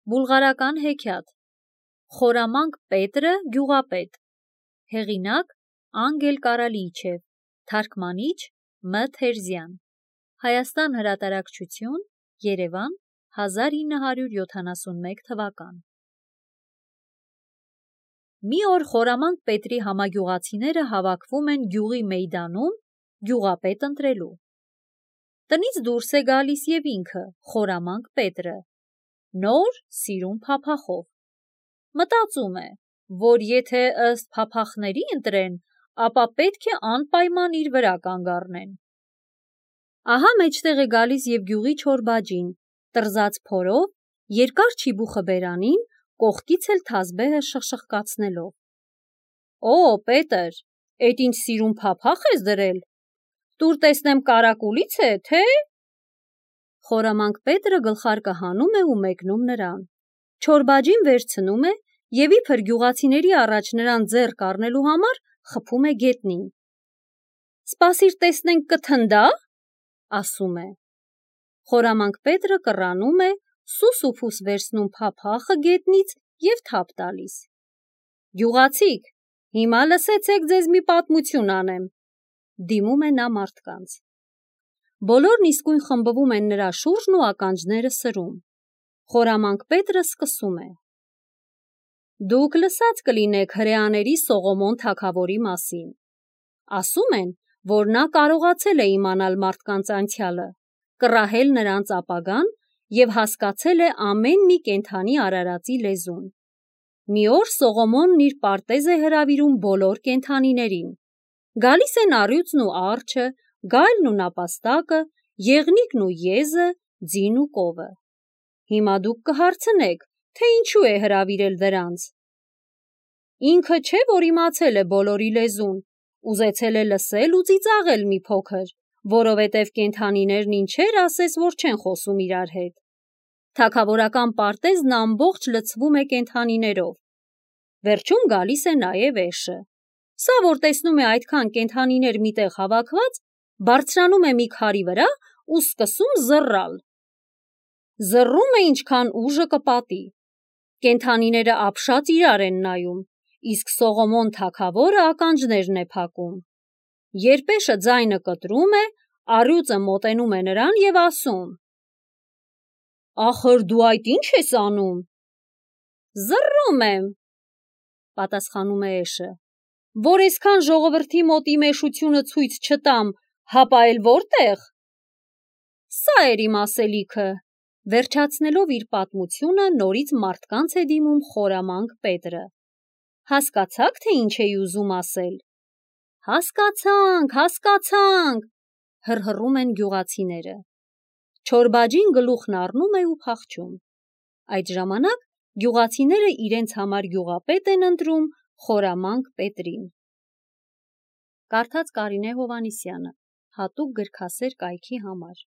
Բուլղարական հեքիաթ Խորամանկ Պետրը գյուղապետ Հեղինակ Անգել Կարալիչև Թարգմանիչ Մ. Թերզյան Հայաստան հրատարակչություն Երևան 1971 թվական Մի օր Խորամանկ Պետրի համագյուղացիները հավաքվում են գյուղի մեյդանում գյուղապետ ընտրելու։ Տնից դուրս է գալիս և ինքը Խորամանկ Պետրը, նոր սիրուն փափախով։ Մտածում է, որ եթե ըստ փափախների ընտրեն, ապա պետք է անպայման իր վրա կանգ առնեն։ Ահա մեջտեղ է գալիս և գյուղի չոր բաջին, տրզած փորով, երկար չիբուխը բերանին, կողքից էլ թազբեհը շխշխկացնելով։ Օ, Պետր, էդ ինչ սիրուն փափախ ես դրել, տուր տեսնեմ կարակուլից է, թե… Խորամանկ Պետրը գլխարկը հանում է ու մեկնում նրան, չոր բաջին վերցնում է և իբր գյուղացիների առաջ նրան ձեռք առնելու համար խփում է գետնին։ Սպասիր տեսնենք կթնդա՞, ասում է։ Խորամանկ Պետրը կռանում է, սուս ու փուս վերցնում փափախը գետնից և թափ տալիս։ Գյուղացիք, հիմա լսեցեք ձեզ մի պատմություն անեմ, դիմում է նա մարդկանց։ Բոլորն իսկույն խմբվում են նրա շուրջն ու ականջները սրում։ Խորամանկ Պետրը սկսում է. Դուք լսած կլինեք հրեաների Սողոմոն թագավորի մասին։ Ասում են, որ նա կարողացել է իմանալ մարդկանց անցյալը, կռահել նրանց ապագան և հասկացել է ամեն մի կենդանի արարածի լեզուն։ Մի օր Սողոմոնն իր պարտեզ է հրավիրում բոլոր կենդանիներին։ Գալիս են առյուծն ու արջը, գայլն ու նապաստակը, եղնիկն ու եզը, ձին ու կովը։ Հիմա դուք կհարցնեք, թե ինչու է հրավիրել դրանց։ Ինքը չէ, որ իմացել է բոլորի լեզուն, ուզեցել է լսել ու ծիծաղել մի փոքր, որովհետև կենդանիներն ինչեր ասես, որ չեն խոսում իրար հետ։ Թագավորական պարտեզն ամբողջ լցվում է կենդանիներով։ Վերջում գալիս է նաև էշը։ Սա, որ տեսնում է այդքան կենդանիներ միտեղ հավաքված, բարձրանում է մի քարի վրա ու սկսում զռալ։ Զռում է, ինչքան ուժը կպատի։ Կենդանիները ապշած իրար են նայում, իսկ Սողոմոն թագավորը ականջներն է փակում։ Երբ էշը ձայնը կտրում է, առյուծը մոտենում է նրան և ասում. Ախր դու այդ ի՞նչ ես անում։ Զռում եմ, պատասխանում է էշը, որ այսքան ժողովրդի մոտ իմ էշությունը ցույց չտամ, հապա էլ որտե՞ղ։ Սա էր իմ ասելիքը։ Վերջացնելով իր պատմությունը, նորից մարդկանց է դիմում Խորամանկ Պետրը։ Հասկացա՞ք, թե ինչ էի ուզում ասել։ Հասկացանք, հռհռում են գյուղացիները։ Չոր բաջին գլուխն առնում է ու փախչում։ Այդ ժամանակ գյուղացիները իրենց համար գյուղապետ են ընտրում Խորամանկ Պետրին։ Կարդաց Կարինե Հովհաննիսյանը, հատուկ գրքասեր կայքի համար։